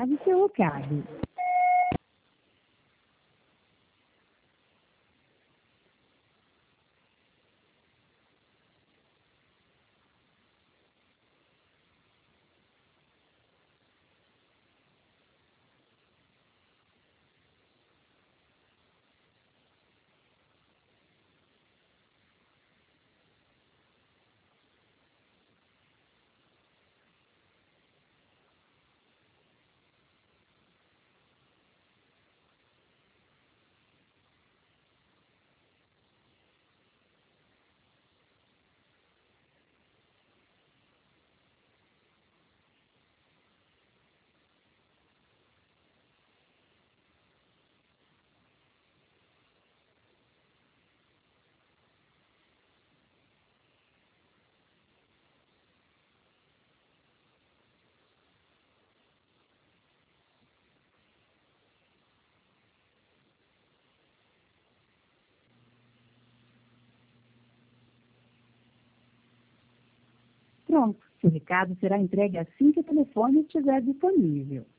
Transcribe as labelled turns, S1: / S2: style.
S1: grave seu recado. Pronto, seu recado será entregue assim que o telefone estiver disponível.